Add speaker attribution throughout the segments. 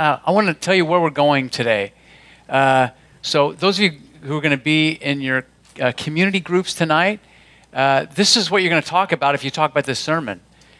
Speaker 1: I want to tell you where we're going today. So those of you who are going to be in your community groups tonight, this is what you're going to talk about if you talk about this sermon.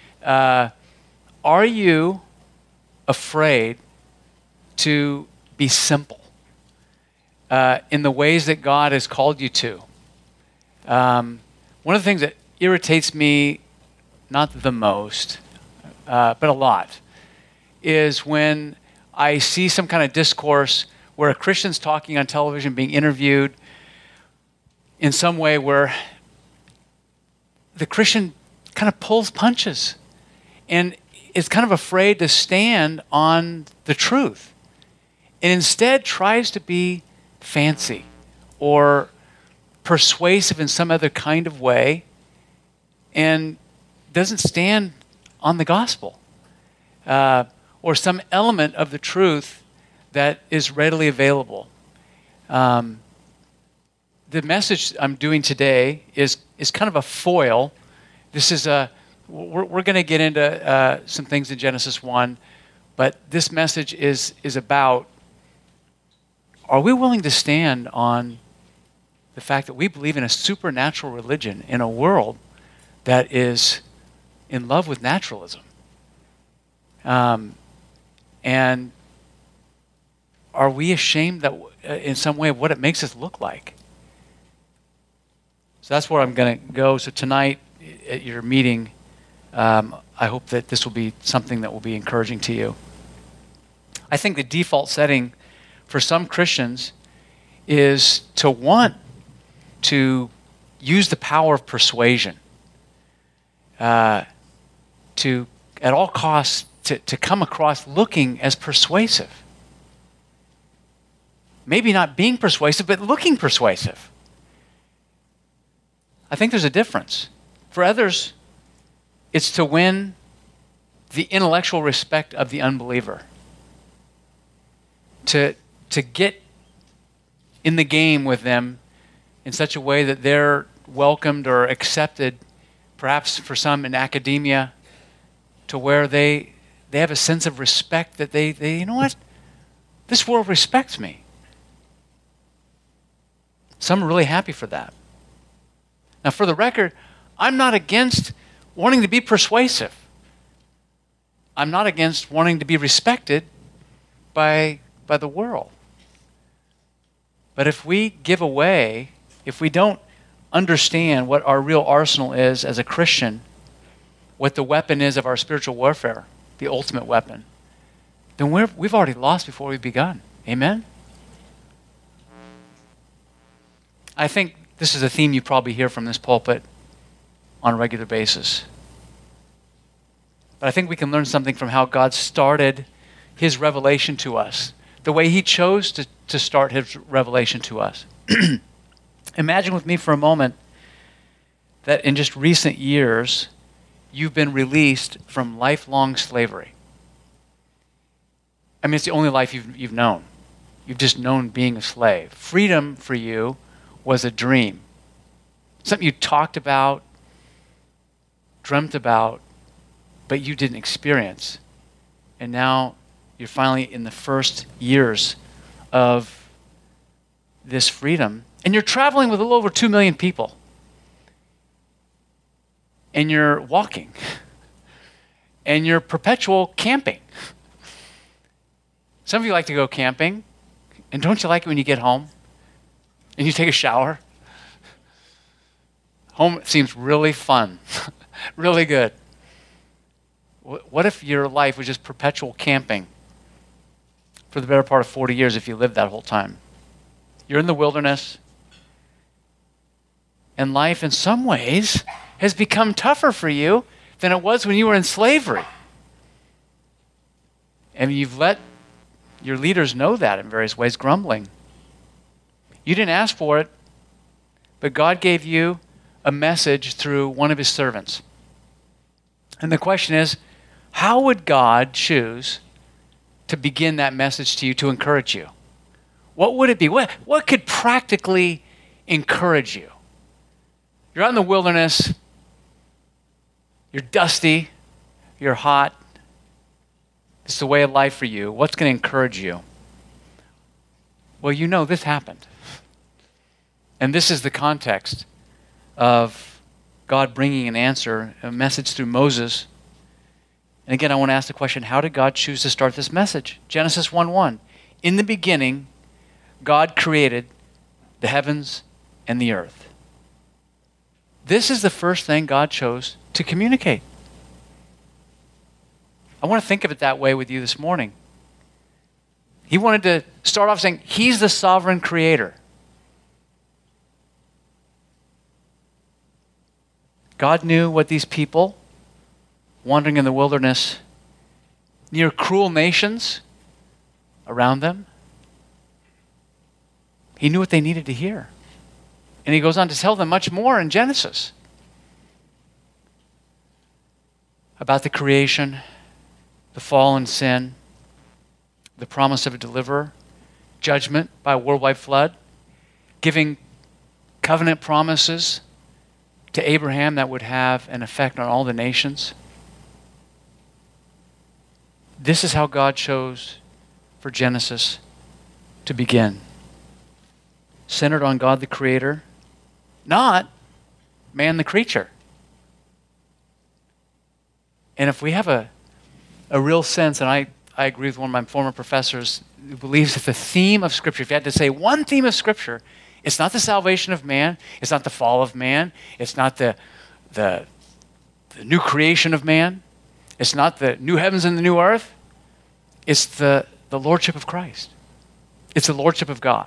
Speaker 1: Are you afraid to be simple in the ways that God has called you to? One of the things that irritates me, not the most, but a lot, is when I see some kind of discourse where a Christian's talking on television, being interviewed in some way where the Christian kind of pulls punches and is kind of afraid to stand on the truth, and instead tries to be fancy or persuasive in some other kind of way and doesn't stand on the gospel or some element of the truth that is readily available. The message I'm doing today is kind of a foil. This is we're going to get into some things in Genesis 1, but this message is about, are we willing to stand on the fact that we believe in a supernatural religion in a world that is in love with naturalism? And are we ashamed that in some way of what it makes us look like? So that's where I'm going to go. So tonight at your meeting, I hope that this will be something that will be encouraging to you. I think the default setting for some Christians is to want to use the power of persuasion to, at all costs, to come across looking as persuasive. Maybe not being persuasive, but looking persuasive. I think there's a difference. For others, it's to win the intellectual respect of the unbeliever. To get in the game with them in such a way that they're welcomed or accepted, perhaps for some in academia, to where they have a sense of respect that they you know what? This world respects me. Some are really happy for that. Now, for the record, I'm not against wanting to be persuasive. I'm not against wanting to be respected by the world. But if we give away, if we don't understand what our real arsenal is as a Christian, what the weapon is of our spiritual warfare, the ultimate weapon, then we've already lost before we've begun. Amen? I think this is a theme you probably hear from this pulpit on a regular basis. But I think we can learn something from how God started his revelation to us, the way he chose to start his revelation to us. Imagine with me for a moment that in just recent years, you've been released from lifelong slavery. I mean, it's the only life you've known. You've just known being a slave. Freedom for you was a dream. Something you talked about, dreamt about, but you didn't experience. And now you're finally in the first years of this freedom. And you're traveling with a little over 2 million people. And you're walking. And you're perpetual camping. Some of you like to go camping. And don't you like it when you get home and you take a shower? Home seems really fun, really good. What if your life was just perpetual camping for the better part of 40 years if you lived that whole time? You're in the wilderness, and life in some ways has become tougher for you than it was when you were in slavery. And you've let your leaders know that in various ways, grumbling. You didn't ask for it, but God gave you a message through one of his servants. And the question is, how would God choose to begin that message to you, to encourage you? What would it be? What could practically encourage you? You're out in the wilderness, you're dusty, you're hot, This is the way of life for you. What's going to encourage you? Well, you know this happened. And this is the context of God bringing an answer, a message through Moses. And again, I want to ask the question, how did God choose to start this message? Genesis 1:1. In the beginning, God created the heavens and the earth. This is the first thing God chose to communicate. I want to think of it that way with you this morning. He wanted to start off saying, He's the sovereign creator. God knew what these people wandering in the wilderness near cruel nations around them, He knew what they needed to hear. And He goes on to tell them much more in Genesis about the creation, the fall and sin, the promise of a deliverer, judgment by a worldwide flood, giving covenant promises to Abraham that would have an effect on all the nations. This is how God chose for Genesis to begin. Centered on God the Creator, not man the creature. And if we have a real sense, and I agree with one of my former professors who believes that the theme of Scripture, if you had to say one theme of Scripture, it's not the salvation of man, it's not the fall of man, it's not the new creation of man, it's not the new heavens and the new earth, it's the lordship of Christ. It's the lordship of God.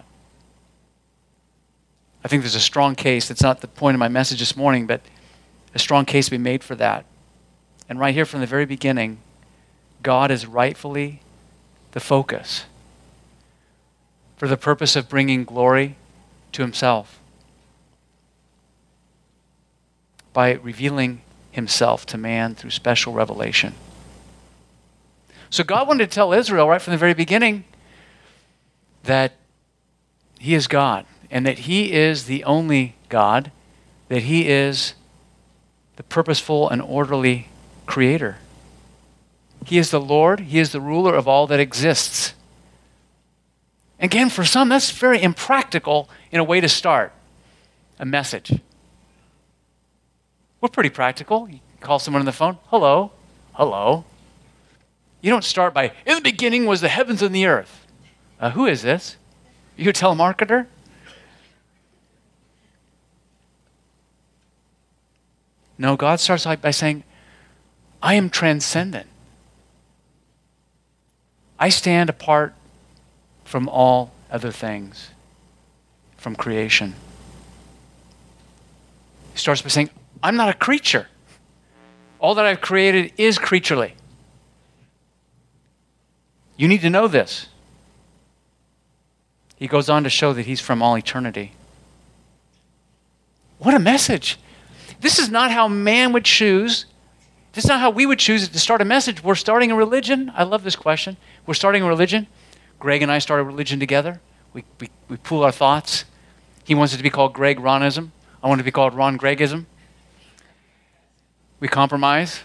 Speaker 1: I think there's a strong case, it's not the point of my message this morning, but a strong case to be made for that. And right here from the very beginning, God is rightfully the focus for the purpose of bringing glory to Himself by revealing Himself to man through special revelation. So God wanted to tell Israel right from the very beginning that He is God and that He is the only God, that He is the purposeful and orderly Creator. He is the Lord. He is the ruler of all that exists. Again, for some, that's very impractical in a way to start a message. We're pretty practical. You call someone on the phone, hello, hello. You don't start by, in the beginning was the heavens and the earth. Who is this? You a telemarketer? No, God starts by saying, I am transcendent. I stand apart from all other things, from creation. He starts by saying, I'm not a creature. All that I've created is creaturely. You need to know this. He goes on to show that He's from all eternity. What a message. This is not how man would choose. This is not how we would choose to start a message. We're starting a religion. I love this question. We're starting a religion. Greg and I started a religion together. We pool our thoughts. He wants it to be called Greg Ronism. I want it to be called Ron Gregism. We compromise.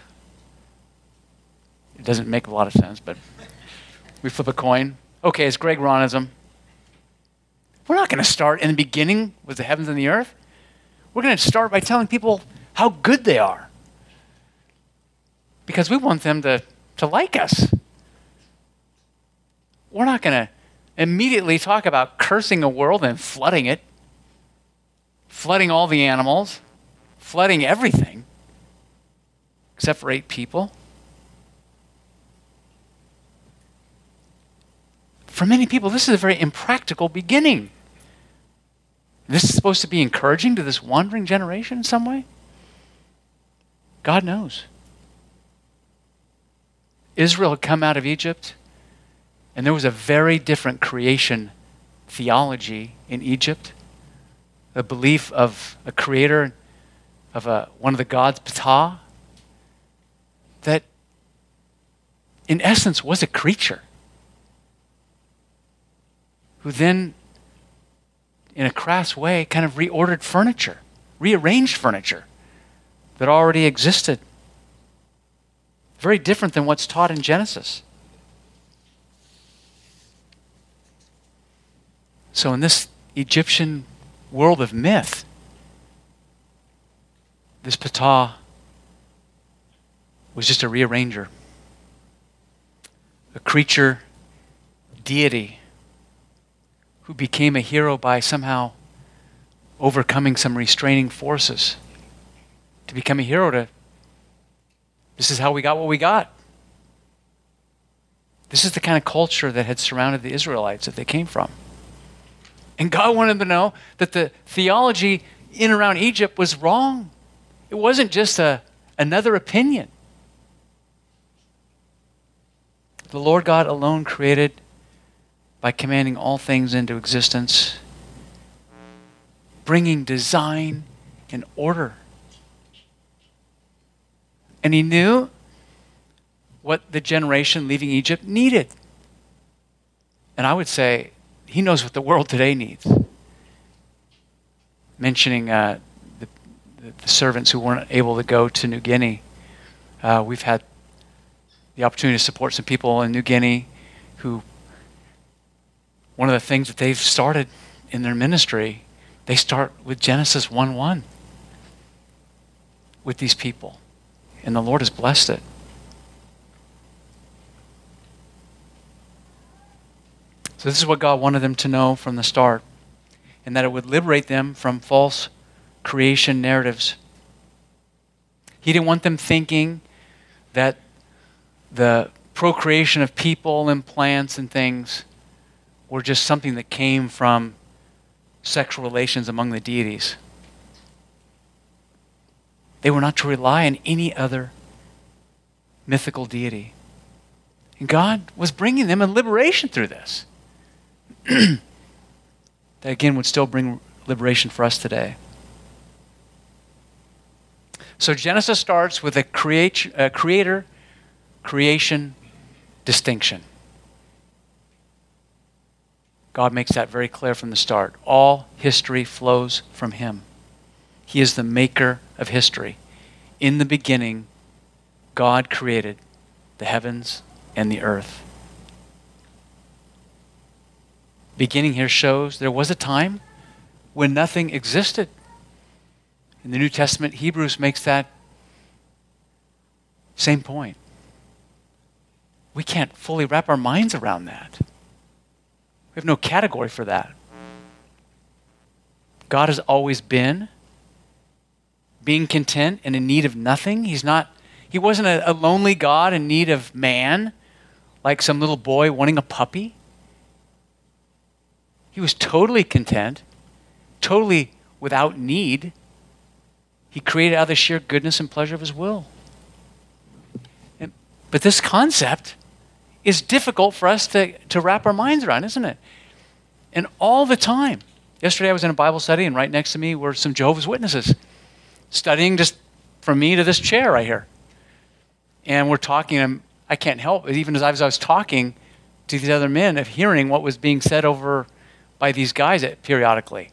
Speaker 1: It doesn't make a lot of sense, but we flip a coin. Okay, it's Greg Ronism. We're not going to start in the beginning with the heavens and the earth. We're going to start by telling people how good they are. Because we want them to like us. We're not going to immediately talk about cursing a world and flooding it, flooding all the animals, flooding everything, except for 8 people. For many people, this is a very impractical beginning. This is supposed to be encouraging to this wandering generation in some way? God knows. Israel had come out of Egypt, and there was a very different creation theology in Egypt. The belief of a creator, of one of the gods, Ptah, that in essence was a creature who then, in a crass way, kind of reordered furniture, rearranged furniture that already existed. Very different than what's taught in Genesis. So in this Egyptian world of myth, this Ptah was just a rearranger, a creature deity who became a hero by somehow overcoming some restraining forces to become a hero. This is how we got what we got. This is the kind of culture that had surrounded the Israelites that they came from. And God wanted them to know that the theology in and around Egypt was wrong. It wasn't just another opinion. The Lord God alone created by commanding all things into existence, bringing design and order. And he knew what the generation leaving Egypt needed. And I would say he knows what the world today needs. Mentioning the servants who weren't able to go to New Guinea. We've had the opportunity to support some people in New Guinea who, one of the things that they've started in their ministry, they start with Genesis 1:1 with these people. And the Lord has blessed it. So this is what God wanted them to know from the start, and that it would liberate them from false creation narratives. He didn't want them thinking that the procreation of people and plants and things were just something that came from sexual relations among the deities. They were not to rely on any other mythical deity. And God was bringing them a liberation through this. That again would still bring liberation for us today. So Genesis starts with a creator-creation distinction. God makes that very clear from the start. All history flows from him. He is the maker of history. In the beginning, God created the heavens and the earth. Beginning here shows there was a time when nothing existed. In the New Testament, Hebrews makes that same point. We can't fully wrap our minds around that. We have no category for that. God has always been being content and in need of nothing. He wasn't a lonely God in need of man, like some little boy wanting a puppy. He was totally content, totally without need. He created out of the sheer goodness and pleasure of his will. But this concept is difficult for us to wrap our minds around, isn't it? And all the time. Yesterday I was in a Bible study, and right next to me were some Jehovah's Witnesses studying just from me to this chair right here. And we're talking, and I can't help it, even as I was talking to these other men, of hearing what was being said over by these guys periodically.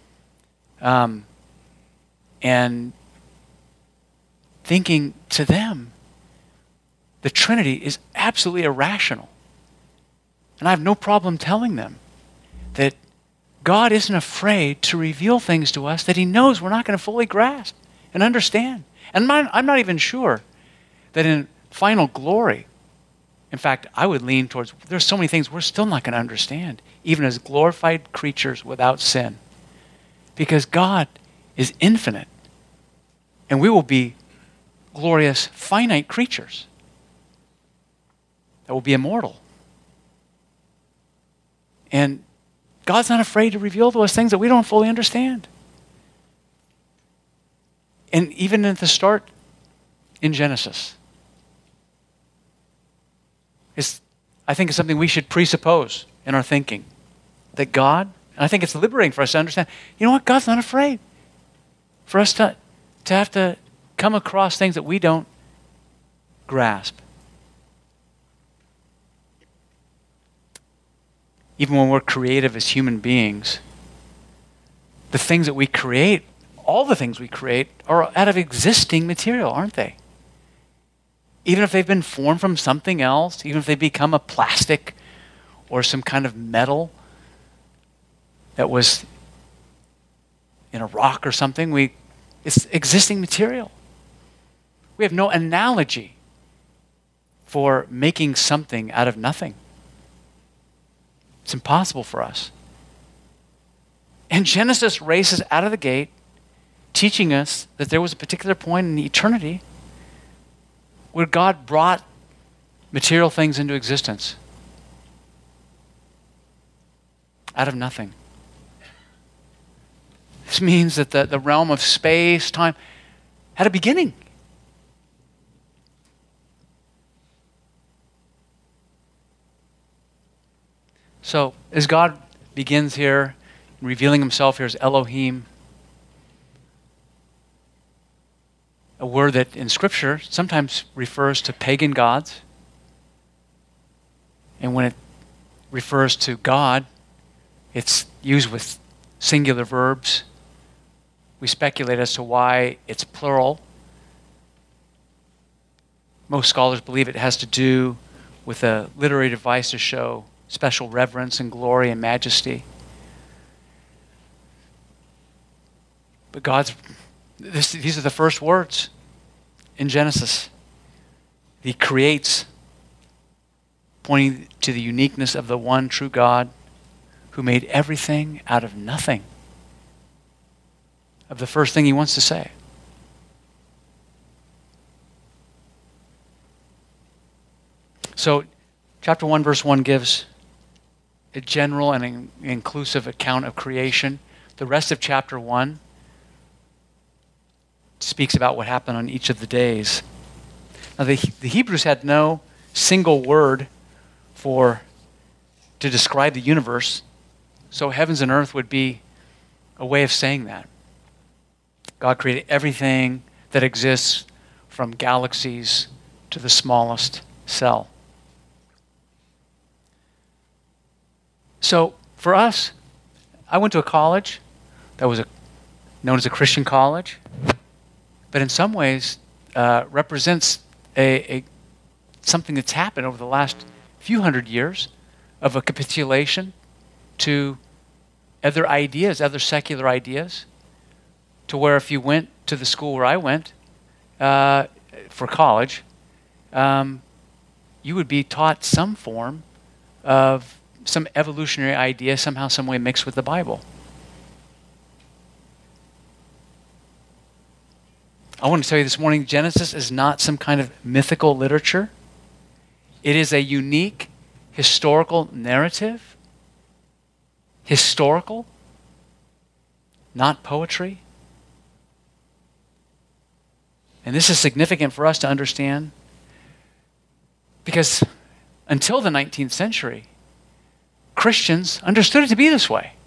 Speaker 1: And thinking to them, the Trinity is absolutely irrational. And I have no problem telling them that God isn't afraid to reveal things to us that he knows we're not going to fully grasp and understand. And I'm not even sure that in final glory, in fact, I would lean towards, there's so many things we're still not going to understand, even as glorified creatures without sin. Because God is infinite, and we will be glorious, finite creatures that will be immortal. And God's not afraid to reveal those things that we don't fully understand. And even at the start in Genesis, I think it's something we should presuppose in our thinking. That God, and I think it's liberating for us to understand, you know what, God's not afraid for us to have to come across things that we don't grasp. Even when we're creative as human beings, the things that we create, all the things we create, are out of existing material, aren't they? Even if they've been formed from something else, even if they become a plastic or some kind of metal, that was in a rock or something. It's existing material. We have no analogy for making something out of nothing. It's impossible for us. And Genesis races out of the gate, teaching us that there was a particular point in eternity where God brought material things into existence out of nothing. This means that the realm of space, time, had a beginning. So, as God begins here, revealing himself here as Elohim, a word that in Scripture sometimes refers to pagan gods, and when it refers to God, it's used with singular verbs. We speculate as to why it's plural. Most scholars believe it has to do with a literary device to show special reverence and glory and majesty. But these are the first words in Genesis. He creates, pointing to the uniqueness of the one true God who made everything out of nothing. Of the first thing he wants to say. So, chapter 1, verse 1 gives a general and inclusive account of creation. The rest of chapter 1 speaks about what happened on each of the days. Now, the Hebrews had no single word to describe the universe, so heavens and earth would be a way of saying that. God created everything that exists, from galaxies to the smallest cell. So for us, I went to a college that was known as a Christian college, but in some ways represents something that's happened over the last few hundred years of a capitulation to other ideas, other secular ideas, to where if you went to the school where I went for college, you would be taught some form of some evolutionary idea, somehow, some way mixed with the Bible. I want to tell you this morning, Genesis is not some kind of mythical literature. It is a unique historical narrative. Historical, not poetry. And this is significant for us to understand because until the 19th century, Christians understood it to be this way.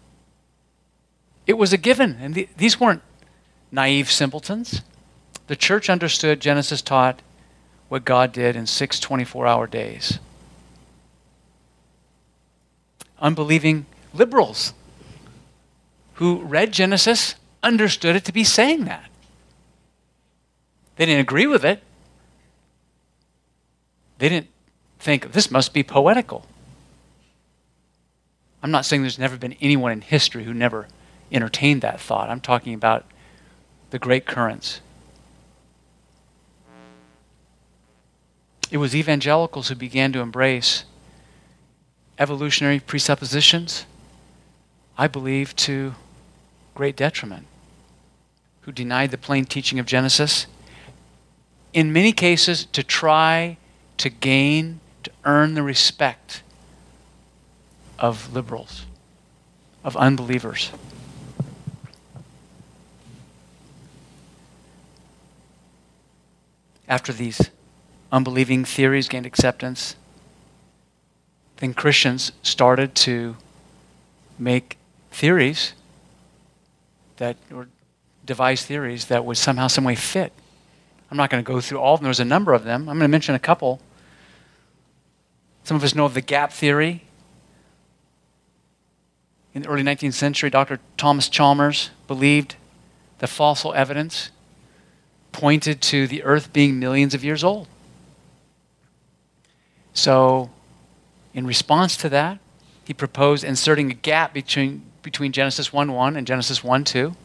Speaker 1: It was a given, and these weren't naive simpletons. The church understood Genesis taught what God did in 6 24-hour days. Unbelieving liberals who read Genesis understood it to be saying that. They didn't agree with it. They didn't think, this must be poetical. I'm not saying there's never been anyone in history who never entertained that thought. I'm talking about the great currents. It was evangelicals who began to embrace evolutionary presuppositions, I believe, to great detriment, who denied the plain teaching of Genesis, in many cases to try to gain, to earn the respect of liberals, of unbelievers. After these unbelieving theories gained acceptance, then Christians started to make theories or devise theories that would somehow, some way fit. I'm not going to go through all of them. There's a number of them. I'm going to mention a couple. Some of us know of the gap theory. In the early 19th century, Dr. Thomas Chalmers believed that fossil evidence pointed to the earth being millions of years old. So, in response to that, he proposed inserting a gap between between Genesis 1:1 and Genesis 1:2.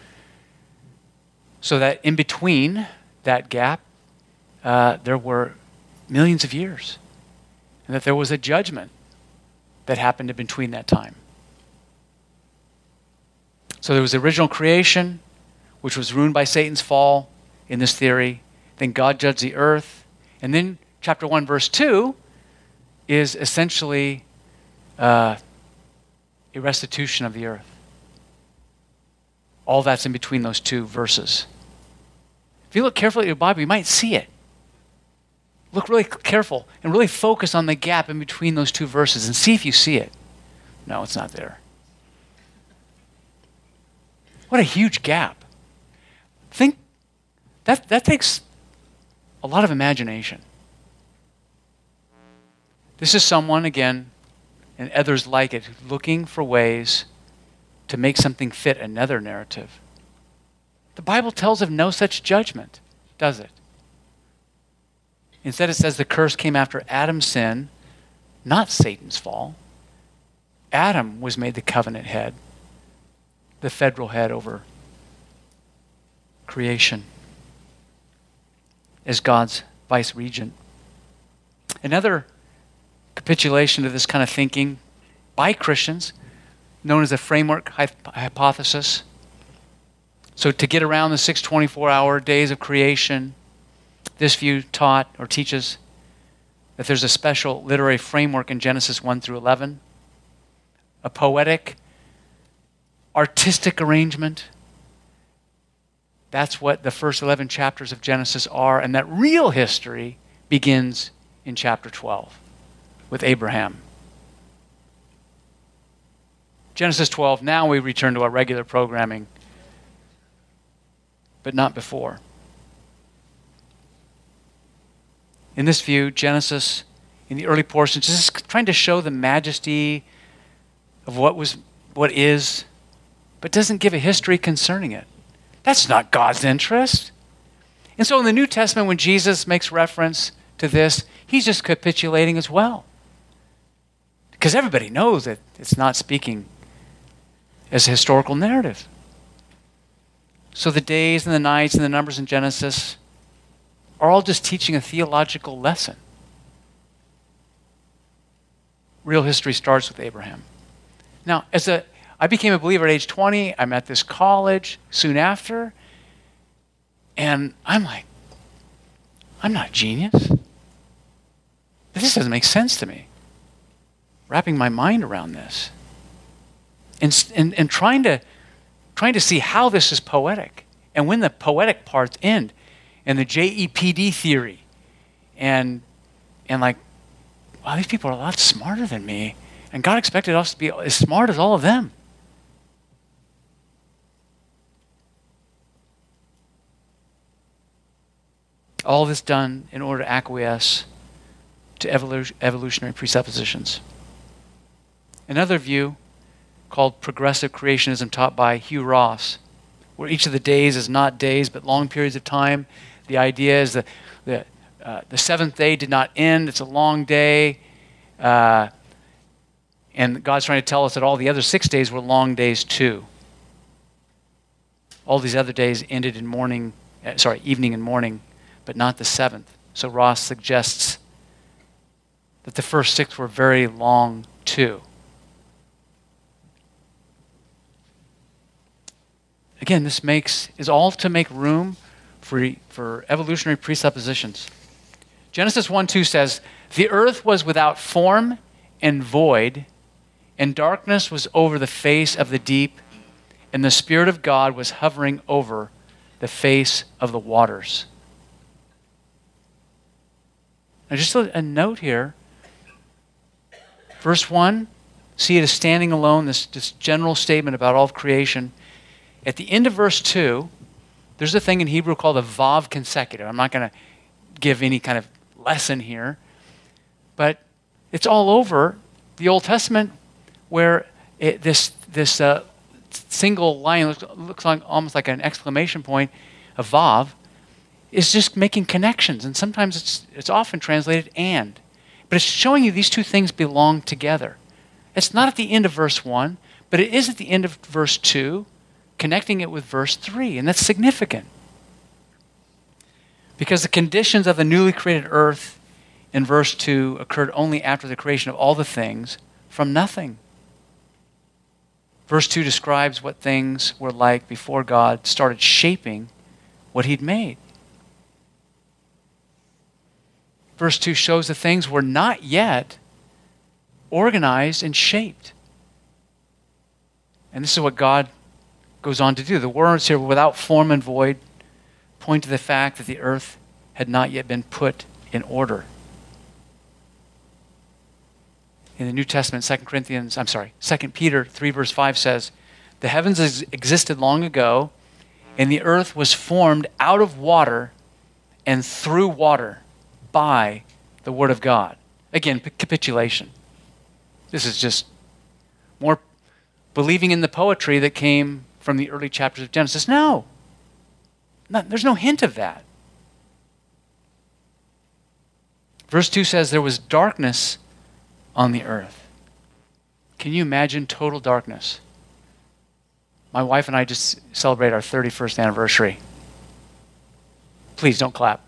Speaker 1: So that in between that gap, there were millions of years. And that there was a judgment that happened in between that time. So there was the original creation, which was ruined by Satan's fall in this theory. Then God judged the earth. And then chapter 1, verse 2 is essentially a restitution of the earth. All that's in between those two verses. If you look carefully at your Bible, you might see it. Look really careful and really focus on the gap in between those two verses and see if you see it. No, it's not there. What a huge gap. Think that takes a lot of imagination. This is someone, again, and others like it, looking for ways to make something fit another narrative. The Bible tells of no such judgment, does it? Instead, it says the curse came after Adam's sin, not Satan's fall. Adam was made the covenant head, the federal head over creation, as God's vice regent. Another capitulation to this kind of thinking by Christians, known as the framework hypothesis. So to get around the 6 24-hour days of creation, this view taught or teaches that there's a special literary framework in Genesis 1 through 11, a poetic, artistic arrangement. That's what the first 11 chapters of Genesis are, and that real history begins in chapter 12 with Abraham. Genesis 12, now we return to our regular programming, but not before. In this view, Genesis, in the early portions, is just trying to show the majesty of what is, but doesn't give a history concerning it. That's not God's interest. And so in the New Testament, when Jesus makes reference to this, he's just capitulating as well. Because everybody knows that it's not speaking as a historical narrative. So the days and the nights and the numbers in Genesis are all just teaching a theological lesson. Real history starts with Abraham. Now, I became a believer at age 20. I'm at this college soon after. And I'm like, I'm not a genius. This doesn't make sense to me. Wrapping my mind around this. And trying to see how this is poetic. And when the poetic parts end. And the JEPD theory. And like, wow, these people are a lot smarter than me. And God expected us to be as smart as all of them. All this done in order to acquiesce to evolutionary presuppositions. Another view called progressive creationism taught by Hugh Ross, where each of the days is not days but long periods of time. The idea is that the seventh day did not end. It's a long day. And God's trying to tell us that all the other 6 days were long days too. All these other days ended in evening and morning, but not the seventh. So Ross suggests that the first 6 were very long too. Again, this is all to make room for evolutionary presuppositions. Genesis 1:2 says, "The earth was without form and void, and darkness was over the face of the deep, and the Spirit of God was hovering over the face of the waters." Now just a note here. Verse 1, see it as standing alone, this general statement about all of creation. At the end of verse 2, there's a thing in Hebrew called a vav consecutive. I'm not going to give any kind of lesson here, but it's all over the Old Testament where this single line looks like almost like an exclamation point, a vav, is just making connections, and sometimes it's often translated and. But it's showing you these two things belong together. It's not at the end of verse 1, But it is at the end of verse 2, connecting it with verse 3, and that's significant. Because the conditions of the newly created earth in verse 2 occurred only after the creation of all the things from nothing. Verse 2 describes what things were like before God started shaping what he'd made. Verse 2 shows that things were not yet organized and shaped. And this is what God goes on to do. The words here, without form and void, point to the fact that the earth had not yet been put in order. In the New Testament, 2 Peter 3 verse 5 says, the heavens existed long ago, and the earth was formed out of water and through water by the word of God. Again, capitulation. This is just more believing in the poetry that came from the early chapters of Genesis. No, there's no hint of that. Verse 2 says there was darkness on the earth. Can you imagine total darkness? My wife and I just celebrated our 31st anniversary. Please don't clap.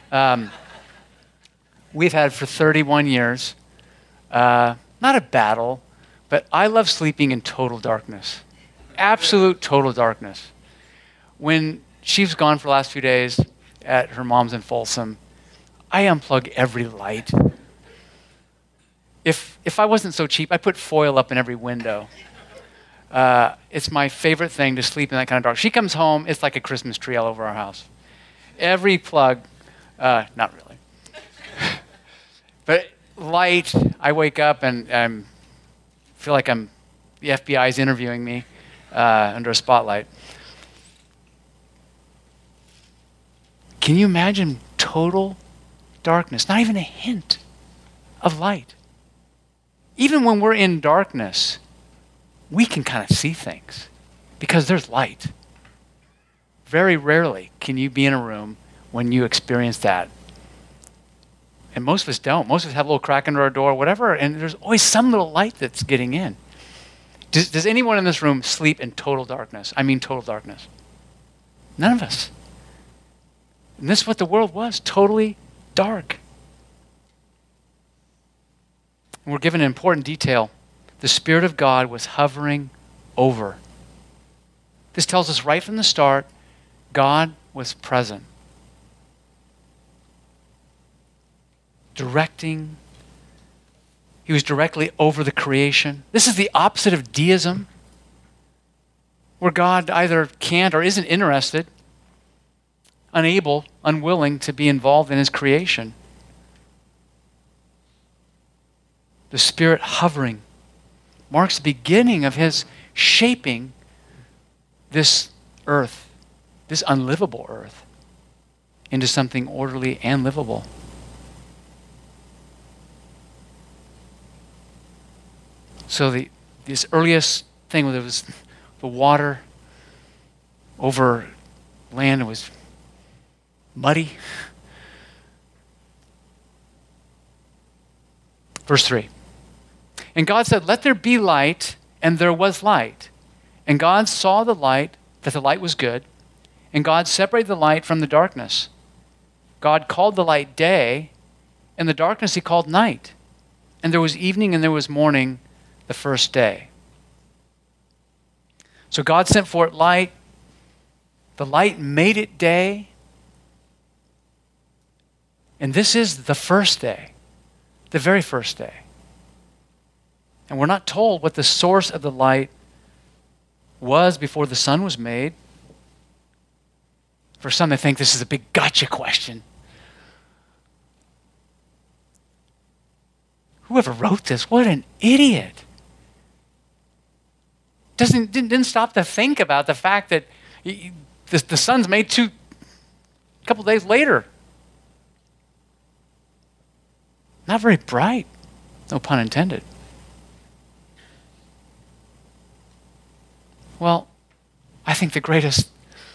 Speaker 1: We've had for 31 years, not a battle, but I love sleeping in total darkness. Absolute total darkness. When she's gone for the last few days at her mom's in Folsom, I unplug every light. If I wasn't so cheap, I put foil up in every window. It's my favorite thing to sleep in that kind of dark. She comes home, it's like a Christmas tree all over our house. Every plug, not really. But light, I wake up and feel like the FBI is interviewing me under a spotlight. Can you imagine total darkness? Not even a hint of light. Even when we're in darkness, we can kind of see things because there's light. Very rarely can you be in a room when you experience that. And most of us don't. Most of us have a little crack under our door, whatever, and there's always some little light that's getting in. Does anyone in this room sleep in total darkness? I mean total darkness. None of us. And this is what the world was, totally dark. And we're given an important detail. The Spirit of God was hovering over. This tells us right from the start, God was present. Directing. He was directly over the creation. This is the opposite of deism, where God either can't or isn't interested, unable, unwilling to be involved in his creation. The Spirit hovering marks the beginning of his shaping this earth, this unlivable earth, into something orderly and livable. So this earliest thing was the water over land. It was muddy. Verse 3. And God said, "Let there be light," and there was light. And God saw the light, that the light was good, and God separated the light from the darkness. God called the light day, and the darkness he called night. And there was evening and there was morning the first day. So God sent forth light. The light made it day. And this is the first day, the very first day. And we're not told what the source of the light was before the sun was made. For some, they think this is a big gotcha question. Whoever wrote this, what an idiot. Didn't stop to think about the fact that the sun's made a couple days later. Not very bright, no pun intended. Well, I think the greatest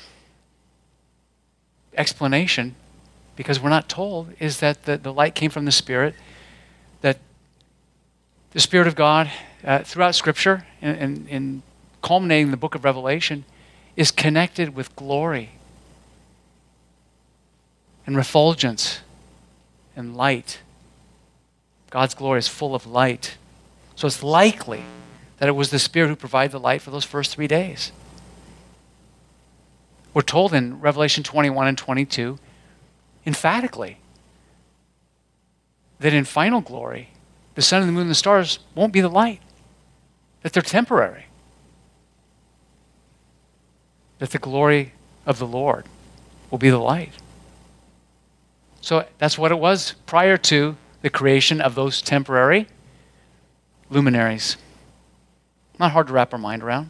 Speaker 1: explanation, because we're not told, is that the light came from the Spirit, that The Spirit of God, throughout Scripture and culminating in the book of Revelation, is connected with glory and refulgence and light. God's glory is full of light. So it's likely that it was the Spirit who provided the light for those first 3 days. We're told in Revelation 21 and 22, emphatically, that in final glory, the sun and the moon and the stars won't be the light, that they're temporary, that the glory of the Lord will be the light. So that's what it was prior to the creation of those temporary luminaries. Not hard to wrap our mind around.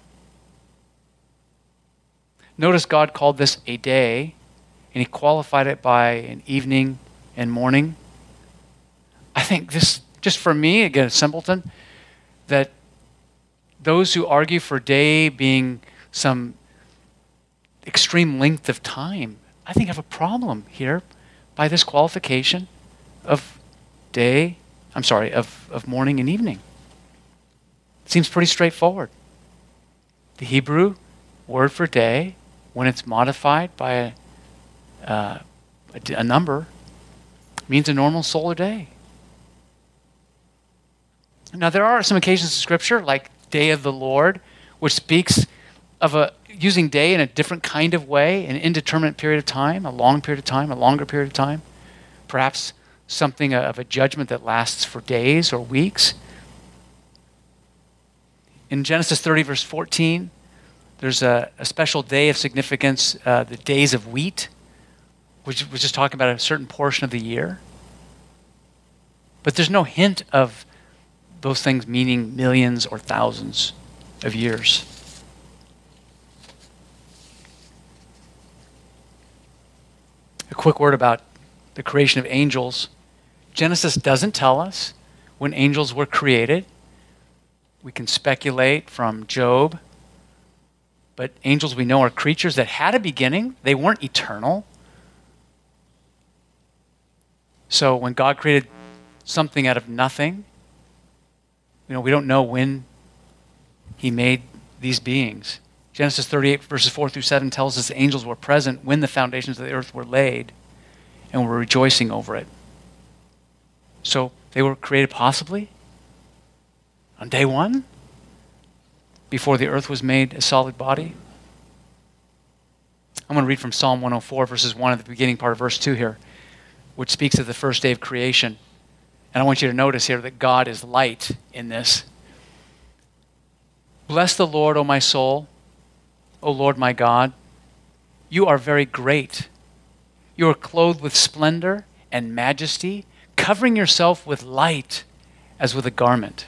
Speaker 1: Notice God called this a day, and he qualified it by an evening and morning. I think this, just for me, again, a simpleton, that those who argue for day being some extreme length of time, I think have a problem here by this qualification of morning and evening. Seems pretty straightforward. The Hebrew word for day, when it's modified by a number, means a normal solar day. Now, there are some occasions in Scripture, like Day of the Lord, which speaks of using day in a different kind of way, an indeterminate period of time, a long period of time, a longer period of time, perhaps something of a judgment that lasts for days or weeks. In Genesis 30, verse 14, there's a special day of significance, the days of wheat, which was just talking about a certain portion of the year. But there's no hint of those things meaning millions or thousands of years. A quick word about the creation of angels. Genesis doesn't tell us when angels were created. We can speculate from Job, but angels we know are creatures that had a beginning. They weren't eternal. So when God created something out of nothing, we don't know when he made these beings. Genesis 38, verses 4 through 7 tells us the angels were present when the foundations of the earth were laid and were rejoicing over it. So they were created possibly on day one, before the earth was made a solid body. I'm going to read from Psalm 104, verses 1 at the beginning part of verse 2 here, which speaks of the first day of creation. And I want you to notice here that God is light in this. Bless the Lord, O my soul, O Lord my God. You are very great. You are clothed with splendor and majesty, covering yourself with light as with a garment.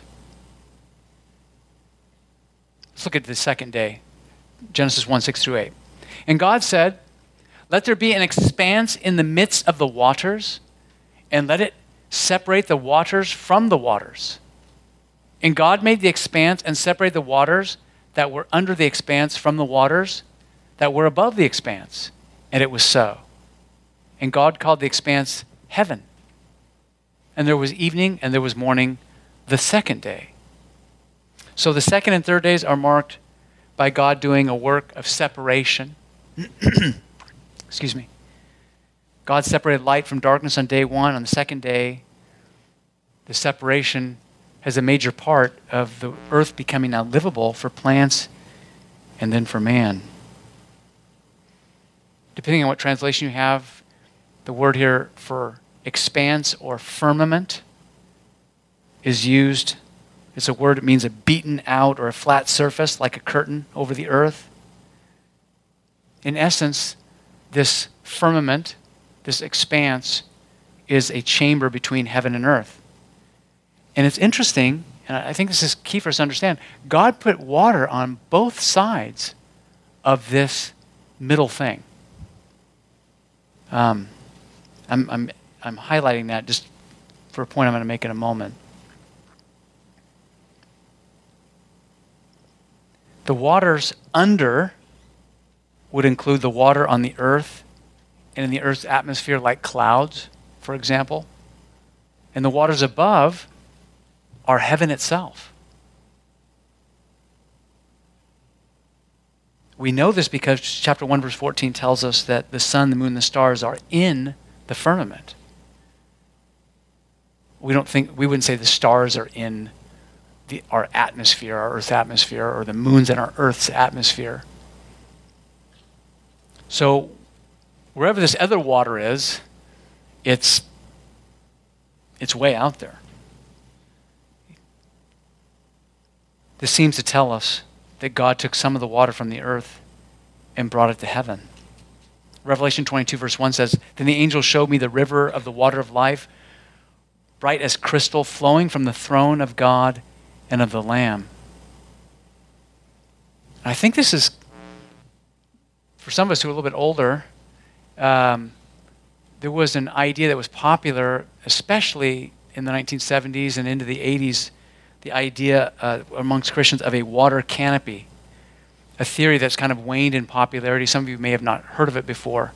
Speaker 1: Let's look at the second day, Genesis 1, 6 through 8. And God said, let there be an expanse in the midst of the waters, and let it separate the waters from the waters. And God made the expanse and separated the waters that were under the expanse from the waters that were above the expanse. And it was so. And God called the expanse heaven. And there was evening and there was morning the second day. So the second and third days are marked by God doing a work of separation. Excuse me. God separated light from darkness on day one. On the second day, the separation has a major part of the earth becoming now livable for plants and then for man. Depending on what translation you have, the word here for expanse or firmament is used. It's a word that means a beaten out or a flat surface like a curtain over the earth. In essence, this firmament, this expanse, is a chamber between heaven and earth. And it's interesting, and I think this is key for us to understand, God put water on both sides of this middle thing. I'm highlighting that just for a point I'm going to make in a moment. The waters under would include the water on the earth and in the earth's atmosphere like clouds, for example. And the waters above are heaven itself. We know this because chapter 1, verse 14 tells us that the sun, the moon, and the stars are in the firmament. We wouldn't say the stars are in our atmosphere, our Earth's atmosphere, or the moon's in our Earth's atmosphere. So wherever this other water is, it's way out there. This seems to tell us that God took some of the water from the earth and brought it to heaven. Revelation 22 verse 1 says, "Then the angel showed me the river of the water of life, bright as crystal, flowing from the throne of God and of the Lamb." And I think this is, for some of us who are a little bit older, there was an idea that was popular, especially in the 1970s and into the 80s, the idea amongst Christians of a water canopy, a theory that's kind of waned in popularity. Some of you may have not heard of it before.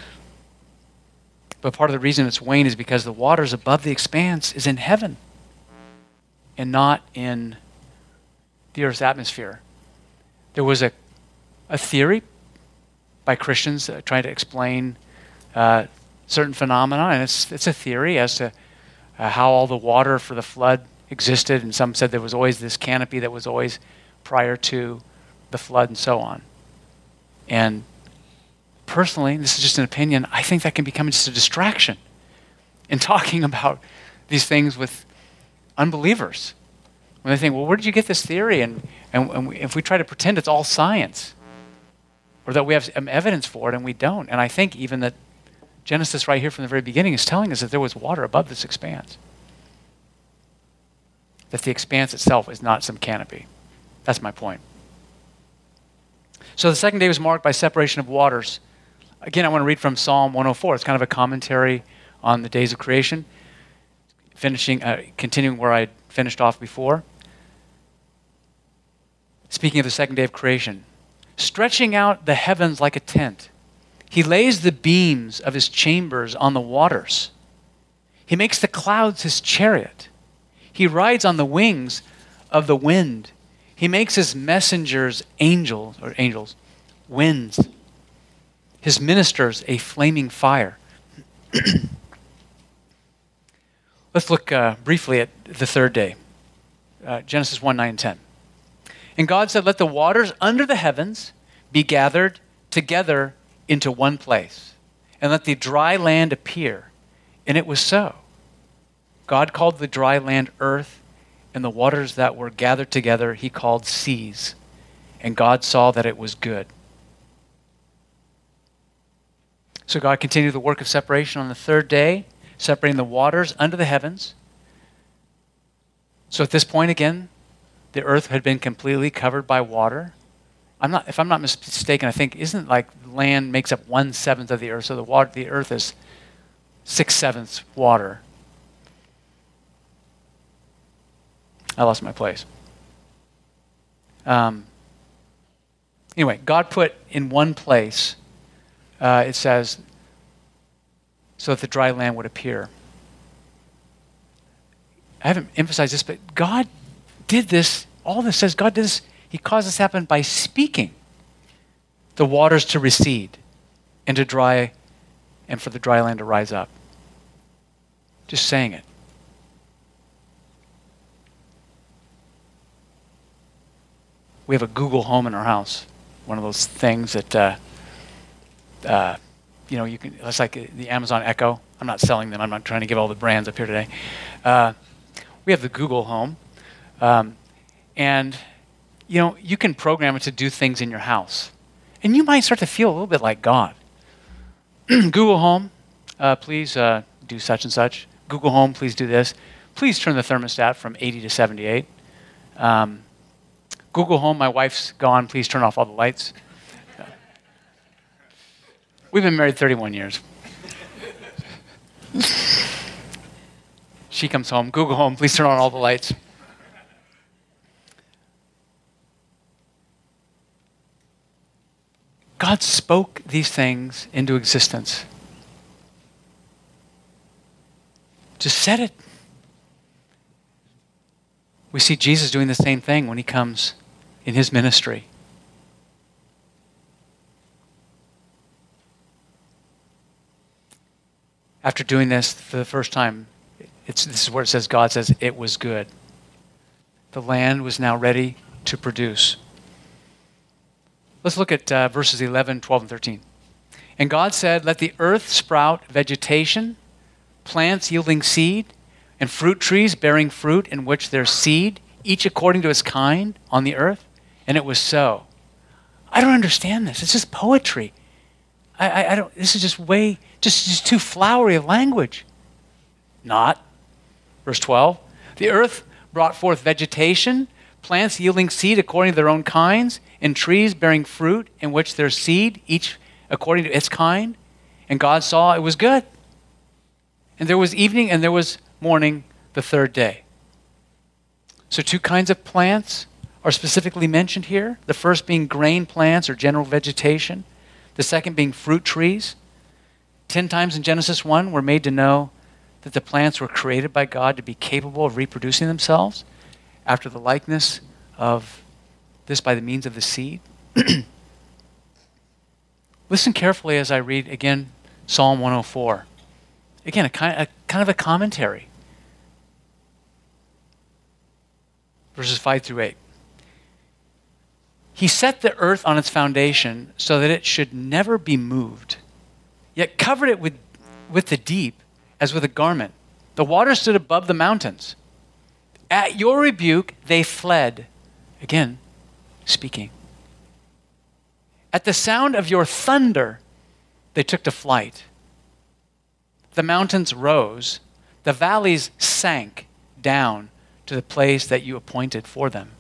Speaker 1: But part of the reason it's waned is because the waters above the expanse is in heaven and not in the earth's atmosphere. There was a theory by Christians trying to explain certain phenomena, and it's a theory as to how all the water for the flood existed, and some said there was always this canopy that was always prior to the flood and so on. And personally, this is just an opinion, I think that can become just a distraction in talking about these things with unbelievers. When they think, well, where did you get this theory? And if we try to pretend it's all science, or that we have evidence for it, and we don't. And I think even that Genesis right here from the very beginning is telling us that there was water above this expanse. That the expanse itself is not some canopy. That's my point. So the second day was marked by separation of waters. Again, I want to read from Psalm 104. It's kind of a commentary on the days of creation, continuing where I finished off before. Speaking of the second day of creation, stretching out the heavens like a tent, he lays the beams of his chambers on the waters. He makes the clouds his chariot. He rides on the wings of the wind. He makes his messengers angels, winds. His ministers a flaming fire. Let's look briefly at the third day. Genesis 1, 9, and 10. And God said, "Let the waters under the heavens be gathered together into one place, and let the dry land appear." And it was so. God called the dry land earth, and the waters that were gathered together he called seas. And God saw that it was good. So God continued the work of separation on the third day, separating the waters under the heavens. So at this point again, the earth had been completely covered by water. If I'm not mistaken, I think, isn't like land makes up 1/7 of the earth, so the earth is 6/7 water. I lost my place. Anyway, God put in one place, it says, so that the dry land would appear. I haven't emphasized this, but God did this, all this says God did this, he caused this to happen by speaking the waters to recede and to dry, and for the dry land to rise up. Just saying it. We have a Google Home in our house. One of those things that, you can, it's like the Amazon Echo. I'm not selling them. I'm not trying to give all the brands up here today. We have the Google Home. And, you can program it to do things in your house. And you might start to feel a little bit like God. Google Home, please do such and such. Google Home, please do this. Please turn the thermostat from 80 to 78. Google Home, my wife's gone. Please turn off all the lights. We've been married 31 years. She comes home. Google Home, please turn on all the lights. God spoke these things into existence. Just said it. We see Jesus doing the same thing when he comes in his ministry. After doing this for the first time, this is where it says, God says, it was good. The land was now ready to produce. Let's look at verses 11, 12, and 13. And God said, let the earth sprout vegetation, plants yielding seed, and fruit trees bearing fruit in which there's seed, each according to its kind on the earth. And it was so. I don't understand this. It's just poetry. I don't, this is just too flowery of language. Not. Verse 12, the earth brought forth vegetation, plants yielding seed according to their own kinds, and trees bearing fruit in which there's seed, each according to its kind. And God saw it was good. And there was evening and there was morning the third day. So two kinds of plants are specifically mentioned here. The first being grain plants or general vegetation. The second being fruit trees. 10 times in Genesis 1 we're made to know that the plants were created by God to be capable of reproducing themselves after the likeness of this by the means of the seed. Listen carefully as I read again Psalm 104. Again, a kind of a commentary. Verses 5 through 8. He set the earth on its foundation so that it should never be moved, yet covered it with the deep as with a garment. The water stood above the mountains. At your rebuke they fled. Again, speaking. At the sound of your thunder they took to flight. The mountains rose, the valleys sank down to the place that you appointed for them.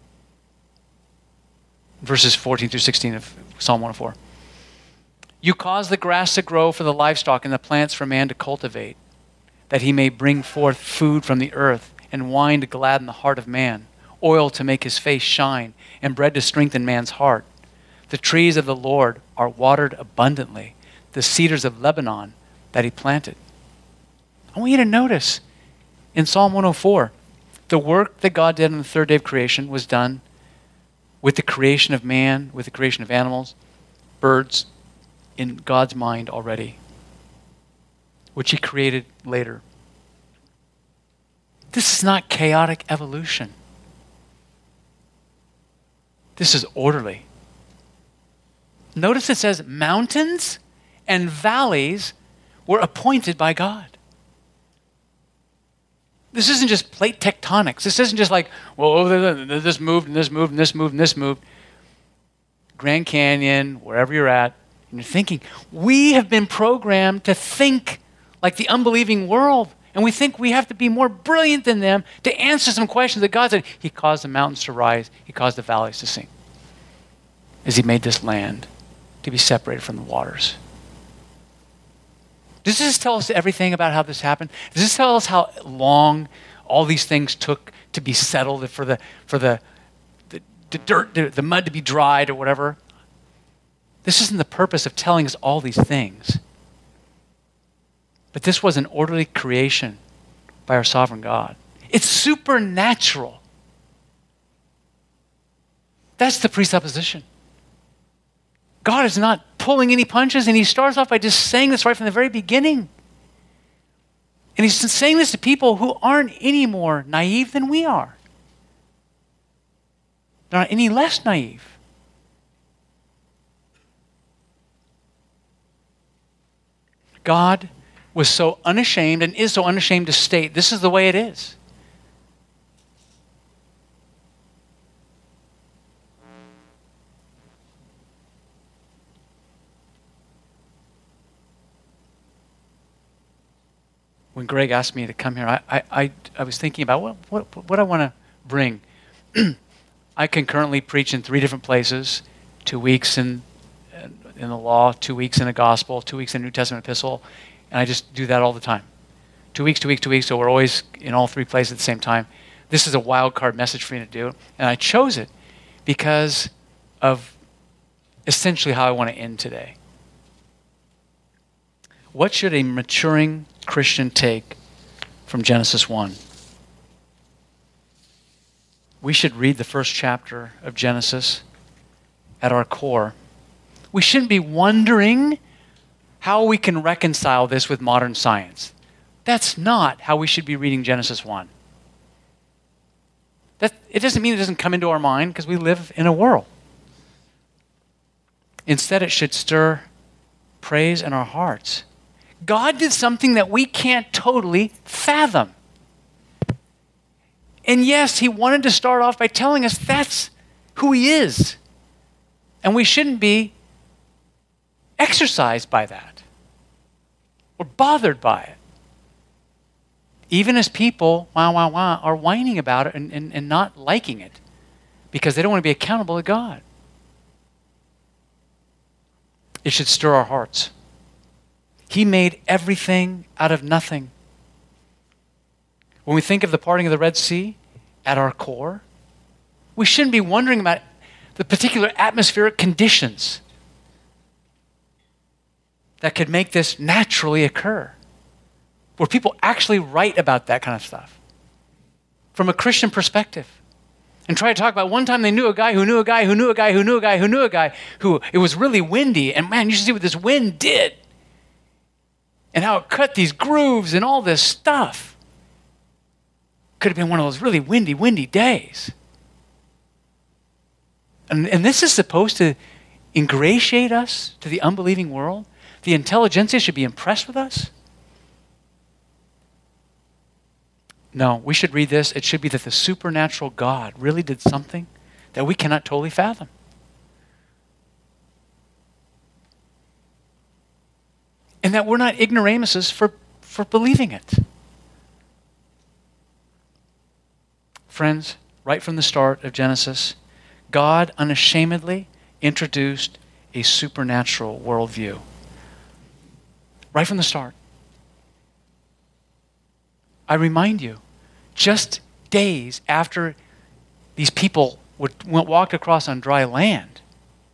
Speaker 1: Verses 14 through 16 of Psalm 104. You cause the grass to grow for the livestock and the plants for man to cultivate, that he may bring forth food from the earth and wine to gladden the heart of man, oil to make his face shine, and bread to strengthen man's heart. The trees of the Lord are watered abundantly, the cedars of Lebanon that he planted. I want you to notice in Psalm 104, the work that God did on the third day of creation was done with the creation of man, with the creation of animals, birds, in God's mind already, which he created later. This is not chaotic evolution. This is orderly. Notice it says mountains and valleys were appointed by God. This isn't just plate tectonics. This isn't just like, well, this moved and this moved and this moved and this moved. Grand Canyon, wherever you're at, and you're thinking, we have been programmed to think like the unbelieving world. And we think we have to be more brilliant than them to answer some questions that God said. He caused the mountains to rise. He caused the valleys to sink. As he made this land to be separated from the waters. Does this tell us everything about how this happened? Does this tell us how long all these things took to be settled, for the dirt, the mud to be dried or whatever? This isn't the purpose of telling us all these things. But this was an orderly creation by our sovereign God. It's supernatural. That's the presupposition. God is not pulling any punches, and he starts off by just saying this right from the very beginning. And he's saying this to people who aren't any more naive than we are. They're not any less naive. God was so unashamed and is so unashamed to state, this is the way it is. When Greg asked me to come here, I was thinking about what I want to bring. I can currently preach in 3 different places, 2 weeks in the law, 2 weeks in the gospel, 2 weeks in the New Testament epistle, and I just do that all the time. 2 weeks, 2 weeks, 2 weeks, so we're always in all 3 places at the same time. This is a wild card message for me to do, and I chose it because of essentially how I want to end today. What should a maturing Christian take from Genesis 1? we should read the first chapter of Genesis at our core. We shouldn't be wondering how we can reconcile this with modern science. That's not how we should be reading Genesis 1. It doesn't mean it doesn't come into our mind because we live in a world. Instead, it should stir praise in our hearts. God did something that we can't totally fathom. And yes, he wanted to start off by telling us that's who he is. And we shouldn't be exercised by that or bothered by it. Even as people, are whining about it and not liking it because they don't want to be accountable to God. It should stir our hearts. He made everything out of nothing. When we think of the parting of the Red Sea at our core, we shouldn't be wondering about the particular atmospheric conditions that could make this naturally occur. Where people actually write about that kind of stuff from a Christian perspective and try to talk about one time they knew a guy who knew a guy who knew a guy who knew a guy who knew a guy who it was really windy, and man, you should see what this wind did and how it cut these grooves and all this stuff. Could have been one of those really windy days. And this is supposed to ingratiate us to the unbelieving world. The intelligentsia should be impressed with us. No, we should read this. It should be that the supernatural God really did something that we cannot totally fathom. And that we're not ignoramuses for believing it. Friends, right from the start of Genesis, God unashamedly introduced a supernatural worldview. Right from the start. I remind you, just days after these people walked across on dry land,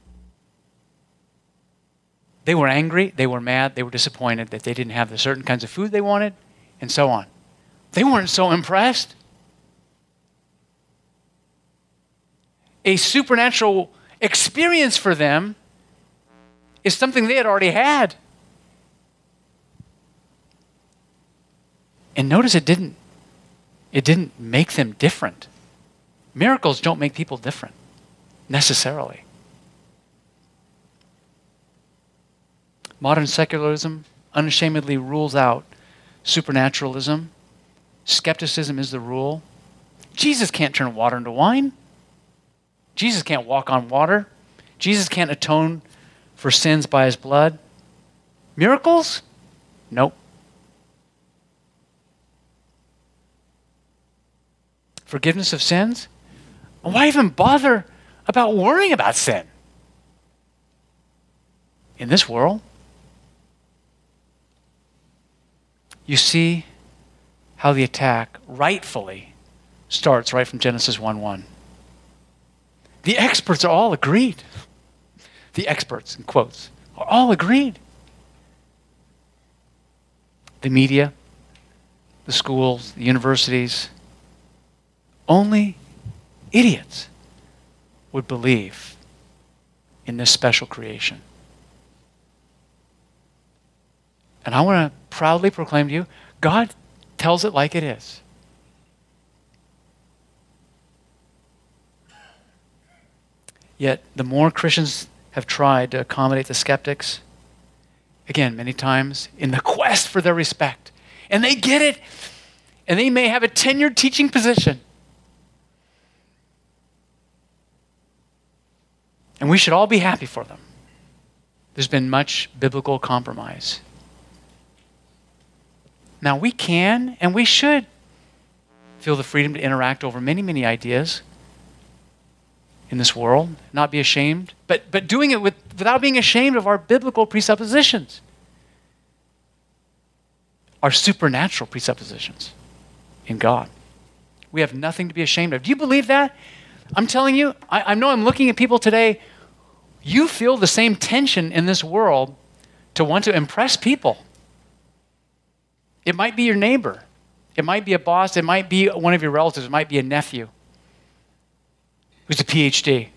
Speaker 1: they were angry, they were mad, they were disappointed that they didn't have the certain kinds of food they wanted, and so on. They weren't so impressed. A supernatural experience for them is something they had already had. And notice it didn't make them different. Miracles don't make people different, necessarily. Modern secularism unashamedly rules out supernaturalism. Skepticism is the rule. Jesus can't turn water into wine. Jesus can't walk on water. Jesus can't atone for sins by his blood. Miracles? Nope. Forgiveness of sins? Why even bother about worrying about sin? In this world, you see how the attack rightfully starts right from Genesis 1:1. The experts are all agreed. The experts, in quotes, are all agreed. The media, the schools, the universities, only idiots would believe in this special creation. And I want to proudly proclaim to you, God tells it like it is. Yet, the more Christians have tried to accommodate the skeptics, again, many times in the quest for their respect, and they get it, and they may have a tenured teaching position, and we should all be happy for them. There's been much biblical compromise. Now we can and we should feel the freedom to interact over many, many ideas in this world, not be ashamed, but doing it without being ashamed of our biblical presuppositions, our supernatural presuppositions in God. We have nothing to be ashamed of. Do you believe that? I'm telling you, I know I'm looking at people today, you feel the same tension in this world to want to impress people. It might be your neighbor. It might be a boss. It might be one of your relatives. It might be a nephew. who's a PhD,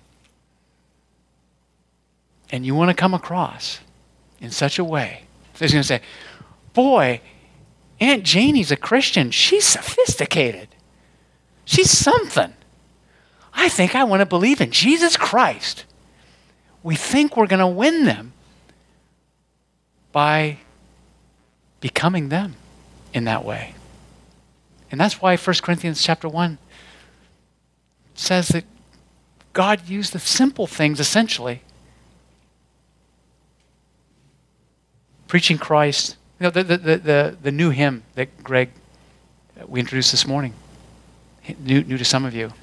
Speaker 1: and you want to come across in such a way, so he's going to say, boy, Aunt Janie's a Christian. She's sophisticated. She's something. I think I want to believe in Jesus Christ. We think we're going to win them by becoming them in that way. And that's why 1 Corinthians chapter 1 says that God used the simple things essentially. Preaching Christ. You know, the new hymn that Greg, we introduced this morning, new to some of you,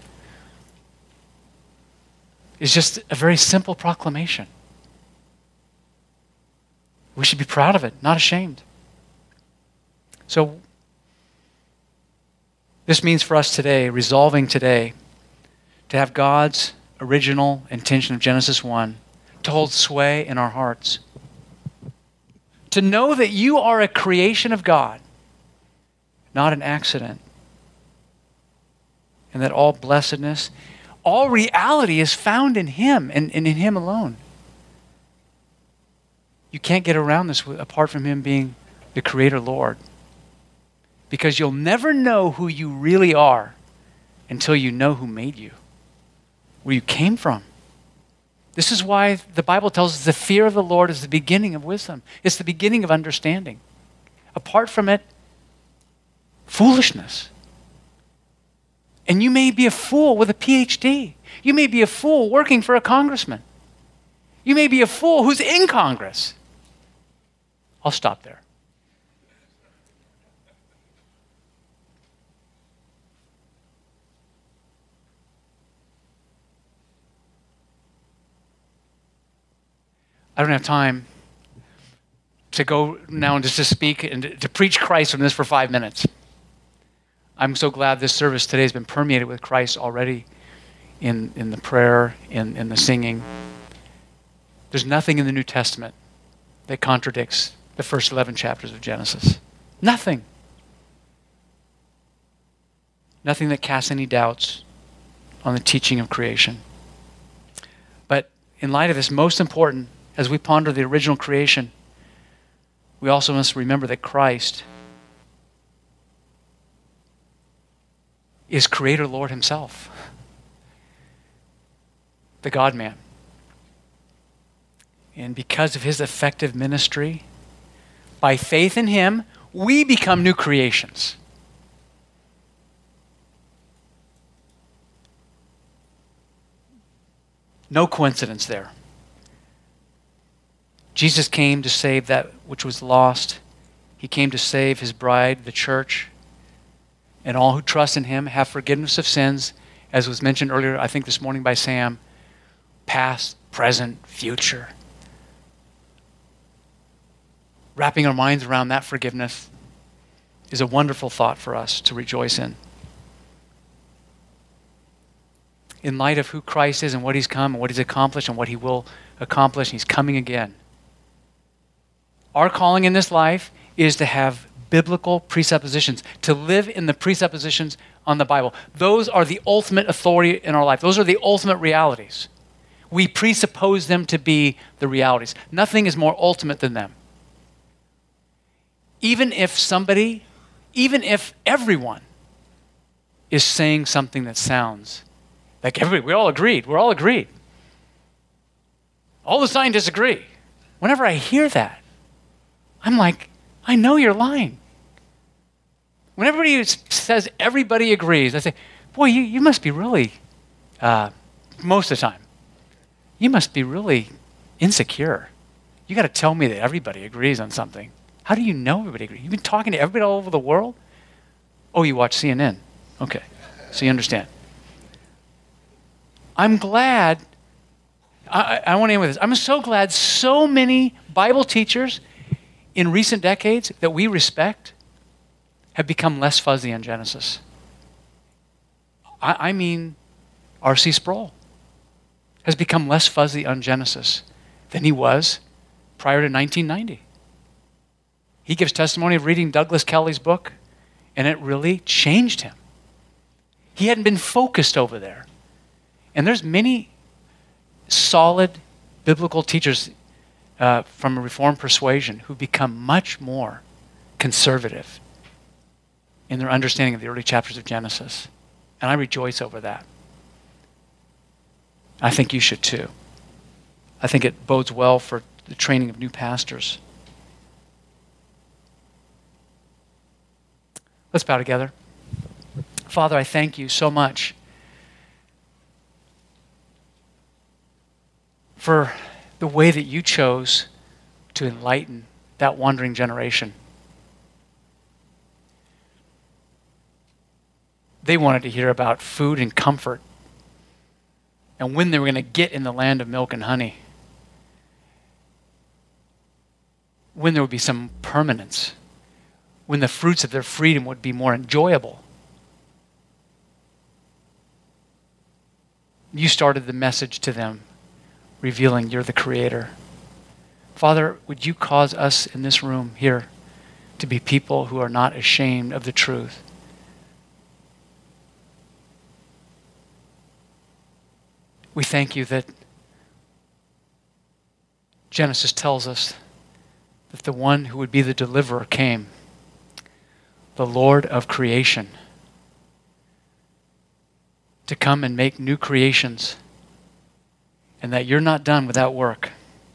Speaker 1: is just a very simple proclamation. We should be proud of it, not ashamed. So this means for us today, resolving today, to have God's original intention of Genesis 1 to hold sway in our hearts. To know that you are a creation of God, not an accident. And that all blessedness, all reality is found in Him and in Him alone. You can't get around this apart from Him being the Creator Lord. Because you'll never know who you really are until you know who made you, where you came from. This is why the Bible tells us the fear of the Lord is the beginning of wisdom. It's the beginning of understanding. Apart from it, foolishness. And you may be a fool with a PhD. You may be a fool working for a congressman. You may be a fool who's in Congress. I'll stop there. I don't have time to go now and just to speak and to preach Christ from this for 5 minutes. I'm so glad this service today has been permeated with Christ already in the prayer, in the singing. There's nothing in the New Testament that contradicts the first 11 chapters of Genesis. Nothing. Nothing that casts any doubts on the teaching of creation. But in light of this, most important, as we ponder the original creation, we also must remember that Christ is Creator Lord Himself, the God-man. And because of His effective ministry, by faith in Him, we become new creations. No coincidence there. Jesus came to save that which was lost. He came to save His bride, the church. And all who trust in Him have forgiveness of sins, as was mentioned earlier, I think this morning by Sam, past, present, future. Wrapping our minds around that forgiveness is a wonderful thought for us to rejoice in. In light of who Christ is and what He's come and what He's accomplished and what He will accomplish, He's coming again. Our calling in this life is to have biblical presuppositions, to live in the presuppositions on the Bible. Those are the ultimate authority in our life. Those are the ultimate realities. We presuppose them to be the realities. Nothing is more ultimate than them. Even if everyone is saying something that sounds like everybody, we're all agreed. All the scientists agree. Whenever I hear that, I'm like, I know you're lying. When everybody says everybody agrees, I say, boy, you must be really, most of the time, you must be really insecure. You got to tell me that everybody agrees on something. How do you know everybody agrees? You've been talking to everybody all over the world? Oh, you watch CNN. Okay, so you understand. I'm glad, I want to end with this. I'm so glad so many Bible teachers in recent decades that we respect have become less fuzzy on Genesis. I mean, R.C. Sproul has become less fuzzy on Genesis than he was prior to 1990. He gives testimony of reading Douglas Kelly's book, and it really changed him. He hadn't been focused over there. And there's many solid biblical teachers from a Reformed persuasion who become much more conservative in their understanding of the early chapters of Genesis. And I rejoice over that. I think you should too. I think it bodes well for the training of new pastors. Let's bow together. Father, I thank you so much for the way that you chose to enlighten that wandering generation. They wanted to hear about food and comfort and when they were going to get in the land of milk and honey, when there would be some permanence, when the fruits of their freedom would be more enjoyable. You started the message to them, revealing you're the Creator. Father, would you cause us in this room here to be people who are not ashamed of the truth? We thank you that Genesis tells us that the one who would be the deliverer came, the Lord of creation, to come and make new creations, and that you're not done with that work.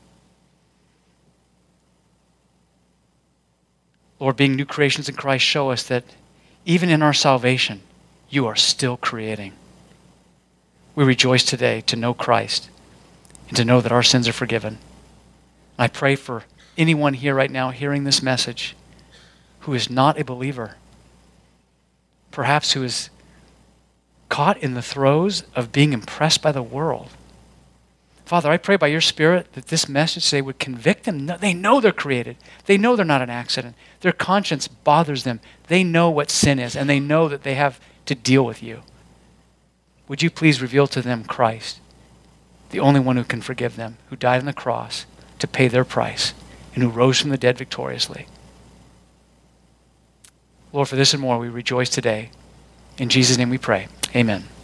Speaker 1: Lord, being new creations in Christ, show us that even in our salvation, you are still creating. We rejoice today to know Christ and to know that our sins are forgiven. I pray for anyone here right now hearing this message who is not a believer, perhaps who is caught in the throes of being impressed by the world. Father, I pray by your Spirit that this message today would convict them. They know they're created. They know they're not an accident. Their conscience bothers them. They know what sin is, and they know that they have to deal with you. Would you please reveal to them Christ, the only one who can forgive them, who died on the cross to pay their price, and who rose from the dead victoriously. Lord, for this and more, we rejoice today. In Jesus' name we pray. Amen.